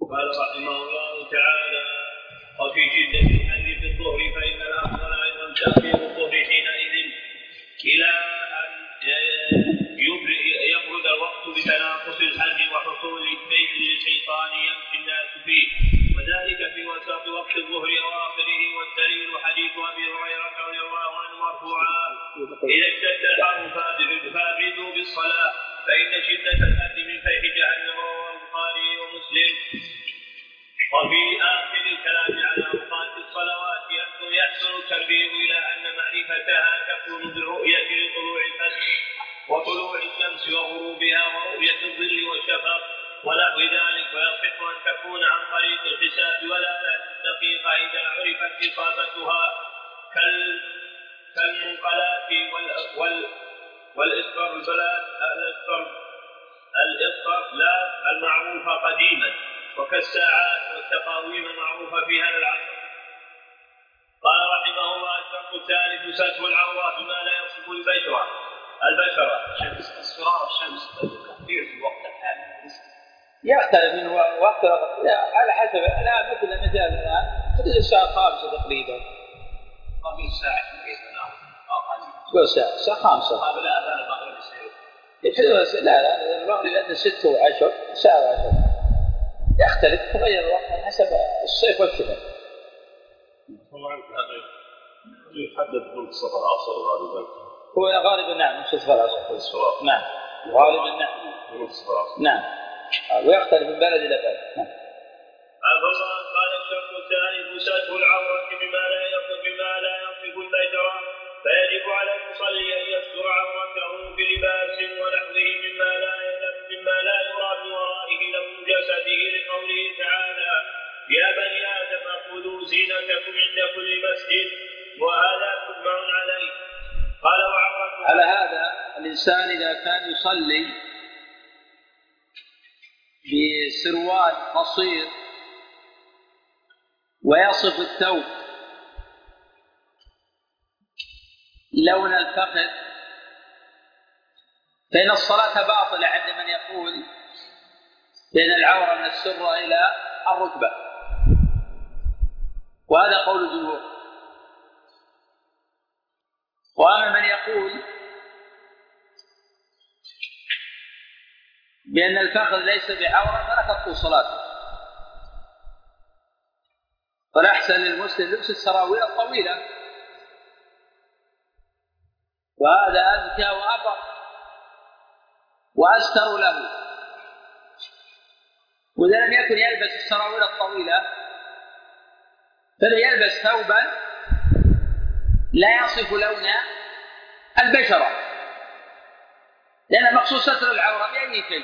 قال رحمه الله تعالى: وفي شدة الحد في الظهر فإن الأفضل أيضا تأخير الظهر حينئذ إلى أن يبرد الوقت بتناقص الحد وحصول الشيء للشيطان يمشي الناس فيه، وذلك في وسط وقت الظهر وآخره. والدليل حديث أبي هريرة رضي الله عنه مرفوعا: إذا اشتد الحر فابردوا بالصلاة فإن شدة الحد من فيح جهنم. رواه البخاري ومسلم. وفي آخر الكلام على أوقات الصلوات يحسن التنبيه إلى أن معرفتها تكون بالرؤية لطلوع الفجر وطلوع الشمس وغروبها ورؤية الظل والشفق ونحو ذلك، ويصح أن تكون عن طريق الحساب والآلات الدقيقة إذا عرفت إصابتها كالمنقلات والإسطرلات المعروفة قديما، وكالساعات والتقاويم المعروفة في هذا العصر. قال رحمه الله: الشرط الثالث ستر العورات بما لا يصف البشرة. اصفرار الشمس كثير في الوقت الحالي يختلف من وقت على حسب. لا مثل المثال الآن حدود الساعة 5 تقريبا، قبل الساعة تقريبا قبل الساعة 5 قبل أذان المغرب يصير. لا المغرب عندنا 6 و10 ساعة 10 يختلف، تغير الوقت على حسب الصيف والشتاء. طبعا هذا يحدد منتصف العصر غالبا. هو غالبا نعم منتصف العصر. نعم غالبا نعم منتصف العصر. نعم، ويختلف من بلد إلى بلد. قال الشرط الثاني ستر العورة بما لا يصف البشرة، فيجب على المصلي أن يستر عورته بلباس ونحوه مما لا يرى من ورائه له جسده، لقوله تعالى: يا بني آدم خذوا زينتكم عند كل مسجد، وهذا مجمع عليه. قال: وعورته. على هذا الإنسان إذا كان يصلي بسروال قصير ويصف الثوب لون الفخذ فإن الصلاة باطلة عند من يقول بين العورة من السرة إلى الركبة، وهذا قول الجمهور. وأما من يقول بأن الفخذ ليس بعورة فلا تبطل صلاته، فالأحسن للمسلم لبس السراويل الطويلة، وهذا أزكى وأبر وأستر له. وإذا لم يكن يلبس السراويل الطويلة فليلبس ثوبا لا يصف لون البشرة، لأن مقصود ستر العورة بأي شيء،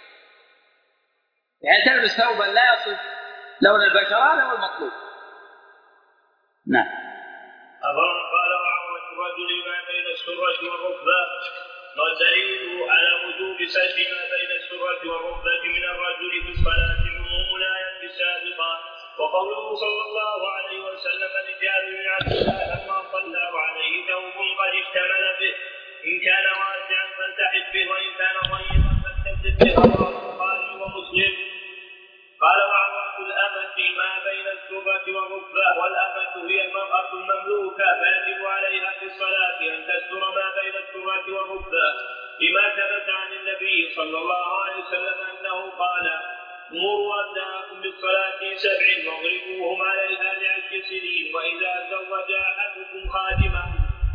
يعني تلبس ثوبا لا يصف لون البشرة، هذا هو المطلوب. نعم. قال: وعورة الرجل ما بين السرة والركبة. والدليل على وجوب ستر ما بين السرة والركبة من الرجل في الصلاة عموم الآية السابقة، وقوله صلى الله عليه وسلم: رجال من عبد الله لما صلى وعليه ثوب قد اشتمل به، إن كان واسعا فالتحف به، وإن كان ضيقا فالتمسك به. رواه البخاري ومسلم. قال: وعورة الأمة ما بين السرة والركبة. والأمة هي المرأة المملوكة، فيجب عليها في الصلاة أن تستر ما بين السرة والركبة، لما ثبت عن النبي صلى الله عليه وسلم أنه قال: مروا أبناءكم بالصلاة 7 واضربوهم عليها ل10 سنين، وإذا زوج أحدكم خادمه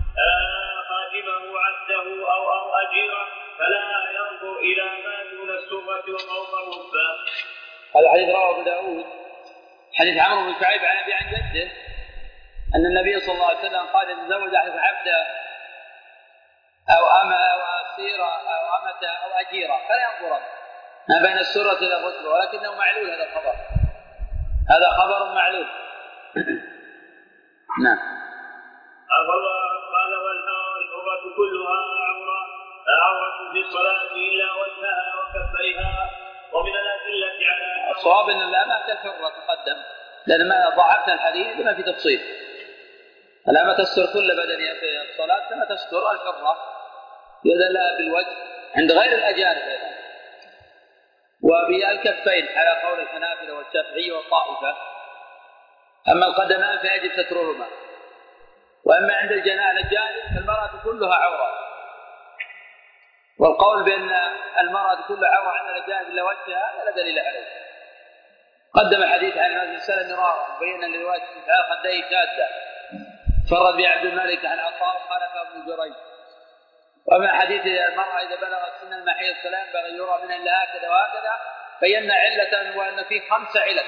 عبده أو أجيره فلا ينظر إلى ما دون السرة وفوق الركبة. هذا حديث رواه أبو داود، حديث عمرو بن شعيب عن أبي عن جده أن النبي صلى الله عليه وسلم قال: إذا زوج أحدكم عبده أو أمة أو أسيرة أو أمة أو أجيرة فلا ينظر ما بين السرة إلى الركبة، ولكنه معلول هذا الخبر، هذا خبر معلول. نعم. قال: والحرة كلها عورة في الصلاة إلا وجهها وكفيها. ومن الأدلة على الصواب أن الأمة كالحرة تقدم، لأن ما ضعفنا الحديث بما في تفصيل. الأمة تستر كل بدنها في الصلاة كما تستر الحرة، يدل بالوجه عند غير الأجانب أيضا، وبالكفين على قول الحنابلة والشافعية. الشافعي والطائفة. أما القدمان فيجب سترهما، وأما عند الأجانب فالمرأة كلها عورة، والقول بأن المرأة كلها عورة عند الأجانب إلا وجهها لا دليل عليه. قدم حديث عن النبي صلى الله عليه وسلم مرارا بين أن رواية استدعاء خديه شاذة فرد به عبد الملك عن عطاء وخالف ابن جريج. وأما حديث المرأة إذا بلغت سن المحيض فلا ينبغي يرى منها إلا هكذا وهكذا، بينا علة وأن في 5 علل،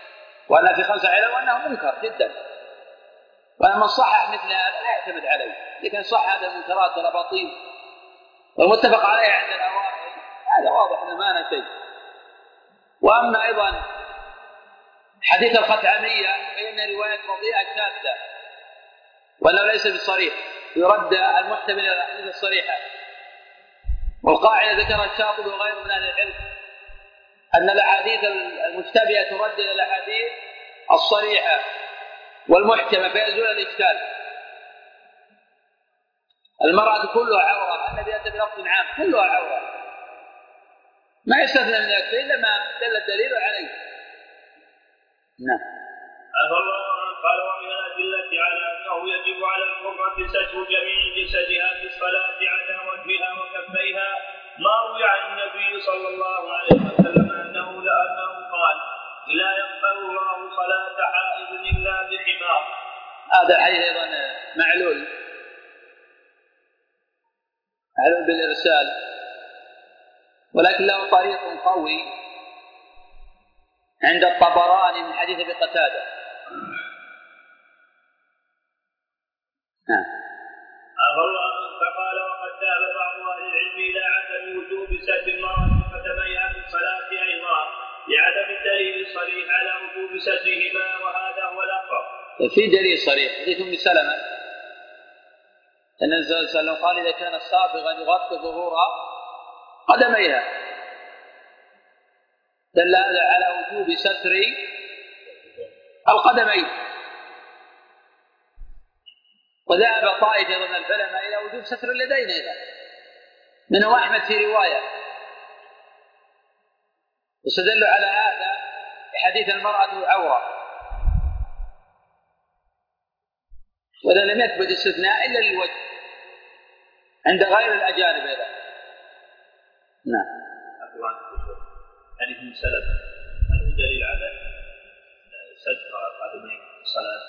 وأنه منكر جدا، ومن صحح مثل هذا لا يعتمد عليه. لكن صح هذا المنكرات ترى باطيل والمتفق عليه عند الأوائل، هذا واضح أنه ما شيء. وأما أيضا حديث الختعمية فإن رواية وضيئة شاذة وأنه ليس بالصريح، يرد المحتمل إلى الأحاديث الصريحة. والقاعدة ذكرها الشاطبي وغيره من أهل العلم أن الأحاديث المشتبهة ترد إلى الأحاديث الصريحة والمحكمة فيزول الإشكال. المرأة كلها عورة، النبي أتى بلفظ عام كلها عورة، ما يستثنى من ذلك إلا ما دل الدليل عليه. نعم. قال ومن الأدلة على أنه يجب على الحرة ستر جميع جسدها في الصلاة على وجهها وكفيها ما روي عن النبي صلى الله عليه وسلم أنه قال لا يقبل الله صلاة حائض إلا بحمار. هذا الحديث أيضا معلول بالإرسال، ولكن له طريق قوي عند الطبراني من حديث أبي قتادة. فقال وقد ذهب بعض أهل العلم إلى عدم وجوب ستر المرأة قدميها في الصلاة أيضا لعدم الدليل الصريح على وجوب سترهما، وهذا هو الأقرب. في دليل صريح حديث ام سلمة أن النبي صلى الله عليه وسلم قال إذا كان الصابغ أن يغطي ظهور قدميها، دل هذا على وجوب ستر القدمين. وذهب طائفة من العلماء إلى وجوب ستر اليدين أيضا، منهم أحمد في رواية، واستدلوا على هذا بحديث المرأة عورة، وإذا لم يثبت استثناء إلا للوجه عند غير الأجانب أيضا. نعم. حديث ام سلمة هل دليل على ستر القدمين في الصلاة؟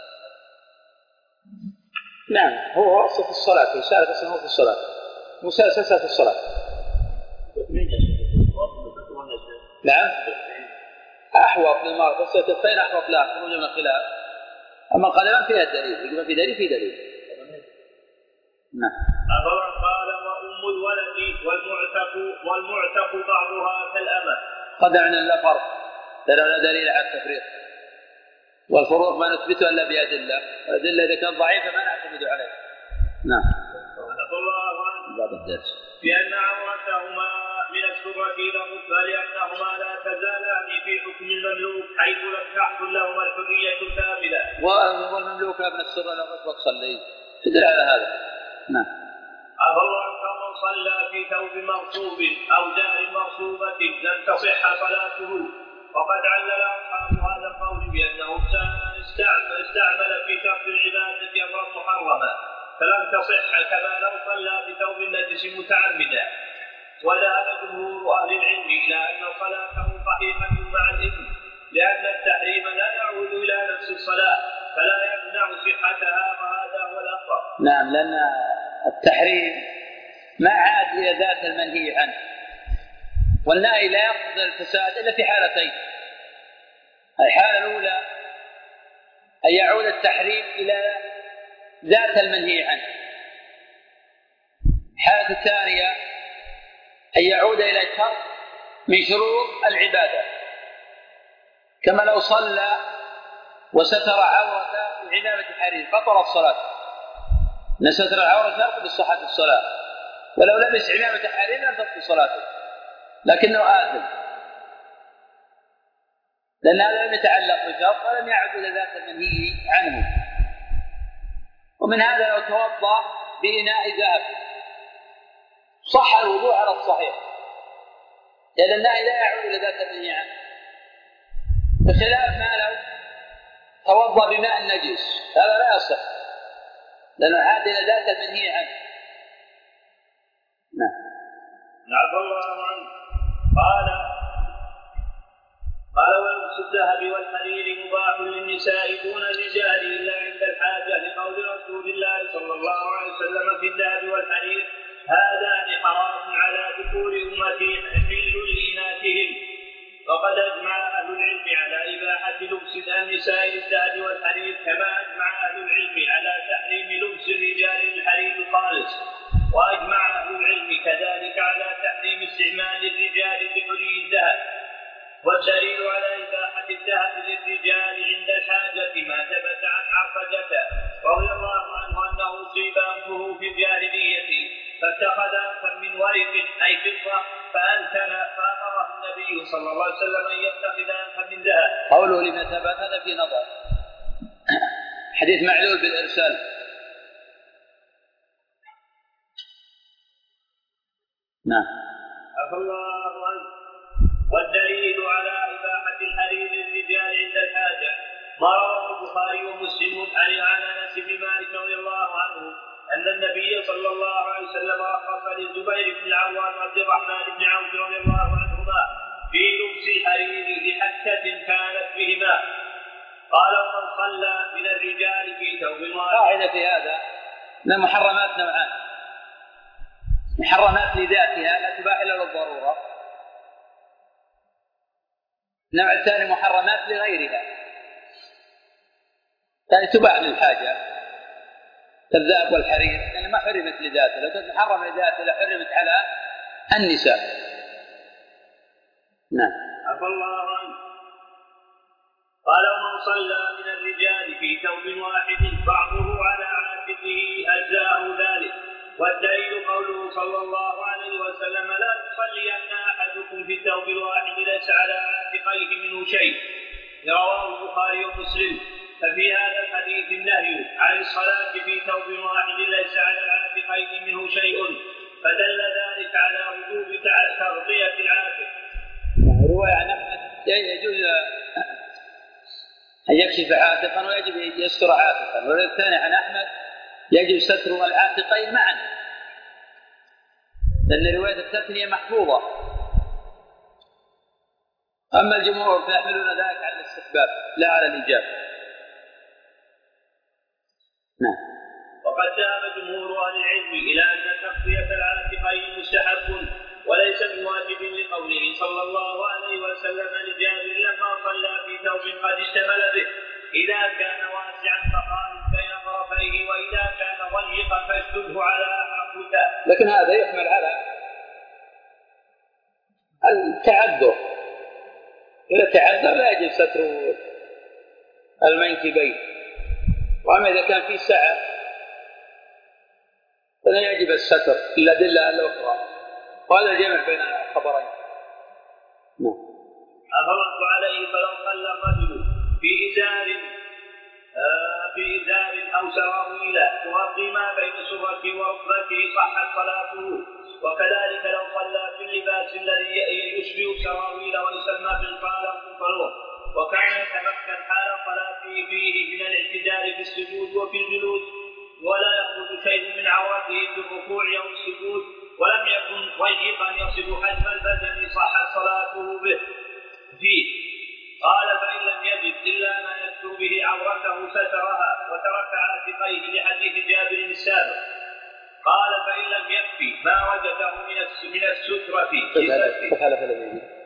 نعم، هو أصل في الصلاة، رسالة اسمه في الصلاة، مسلسل في الصلاة. نعم، أحوط للمرأة، بس الكفين أحوط لها خروج من الخلاف. أما القدمان فيها الدليل، يجب في دليل. نعم. قال وأم الولد والمعتق بعضها كالأمة. قدر أن لا فرق، لا دليل على التفريق، والفروق ما نثبتها إلا بأدلة، الأدلة إذا كانت ضعيفة ما نعتمد عليها. نعم. بعد الدرس بأن عورتهما من السرة إلى الركبة لأنهما لا تزالان في حكم المملوك حيث لم تحصل لهما الحرية الكاملة. والمملوك من السرة إلى الركبة تصلي، تدل على هذا. نعم. أفضل من صلى في ثوب مغصوب أو دار مغصوبة لم تصح صلاته. وقد علل أصحاب هذا القول بأنه استعمل في شرط العبادة أمرا محرما فلم تصح، كما لو صلى بثوب النجس متعمدا. وذهب جمهور أهل العلم إلى أن صلاته صحيحة مع الإثم، لأن التحريم لا يعود إلى نفس الصلاة فلا يمنع صحتها، وهذا هو الأقرب. نعم، لأن التحريم ما عاد إلى ذات المنهي عنه، والنهي لا يقتضي الفساد إلا في حالتين. الحالة الأولى أن يعود التحريم إلى ذات المنهي عنه، الحالة الثانية أن يعود إلى شرط من شروط العبادة، كما لو صلى وستر عورته بعمامة الحرير بطلت صلاته، أن ستر العورة شرط بصحة الصلاة، ولو لبس عمامة الحرير لم تبطل صلاته، لكنه آثم، لأن هذا لم يتعلق بشرط ولم يعد إلى ذات المنهي عنه. ومن هذا لو توضأ بإناء ذهب صح الوضوء على الصحيح، لأن النهي لا يعود إلى ذات المنهي عنه، بخلاف توضأ بماء نجس هذا لا يصح لأنه عاد إلى ذات المنهي عنه. نعم. عفى الله عنه قال ولبس الذهب والحرير مباح للنساء دون الرجال إلا عند الحاجة لقول رسول الله صلى الله عليه وسلم في الذهب والحرير هذان حرام على ذكور أمتي حل لإناثهم. وقد أجمع أهل العلم على إباحة لبس النساء للذهب والحرير كما أجمع أهل العلم على تحريم لبس الرجال للحرير الخالص. وأجمع أهل العلم كذلك على تحريم استعمال الرجال بحلي الذهب. والدليل على إباحة الذهب للرجال عند الحاجة ما ثبت عن عرفجة رضي الله عنه أنه أصيب أنفه في الجاهلية فاتخذ أنفا من ورق أي فضة فأنتن فأمره النبي صلى الله عليه وسلم أن يتخذ أنفا من ذهب. قوله لما ثبت هذا في نظر حديث معلول بالإرسال. نعم. عفى الله عنه. والدليل على إباحة الحرير للرجال عند الحاجة ما رواه البخاري ومسلم عن أنس بن مالك رضي الله عنه أن النبي صلى الله عليه وسلم رخص للزبير بن العوام وعبد الرحمن بن عوف رضي الله عنهما في لبس الحرير لحكة كانت بهما. قال ومن صلى من الرجال في ثوب واحد. قاعدة في هذا أن المحرمات نوعان، محرمات لذاتها لا تباح إلا للضرورة، النوع الثاني محرمات لغيرها يعني تباح للحاجة كالذهب والحرير يعني ما حرمت لذاته، لو كانت محرمة لذاته لحرمت على النساء. نعم. عفى الله عنه. قال ومن صلى من الرجال في ثوب واحد بعضه على عاتقه أجزاه ذلك. والدليل قوله صلى الله عليه وسلم لا يصلين أحدكم في الثوب الواحد ليس على عاتقيه منه شيء رواه البخاري ومسلم. ففي هذا الحديث النهي عن الصلاة في ثوب واحد ليس على العاتقين منه شيء فدل ذلك على وجوب تغطية العاتق. رواية عن أحمد يجوز أن يكشف عاتقا ويجب أن يستر عاتقا، والثاني عن أحمد يجب ستر العاتقين معا لأن رواية التثنية محفوظة. أما الجمهور فيحملون ذلك على الاستحباب لا على الإيجاب. نعم. وقد ذهب جمهور أهل العلم إلى أن تغطية العاتقين مستحب وليس بواجب لقوله صلى الله عليه وسلم لجابر لما صلى في ثوب قد اشتمل به إذا كان واسعا فقام بين طرفيه وإذا كان ضيقا فاشدده على عقبته. لكن هذا يحمل على التعذر، إذا تعذر لا يجب ستر المنكبين، وأما إذا كان في سعة فلا يجب الستر الأدلة الأخرى، وهذا الجمع بين الخبرين. أفرضت عليه فلو صلى الرجل في إزار أو سراويل تغطي ما بين سرته وركبته صحت صلاته. وكذلك لو صلى في اللباس الذي يشبه سراويل ويسمى بالقالب الفروع وكان يتمكن حال صلاته فيه من الاعتدال في السجود وفي الجلوس ولا يخرج شيء من عورته في الركوع أو السجود ولم يكن ضيقا يصل حجم البدن صحت صلاته به فيه. قال فإن لم يجد إلا ما يستر به عورته سترها وترك عاتقيه لحديث جابر السابق. قال فإن لم يكفي ما وجده من السترة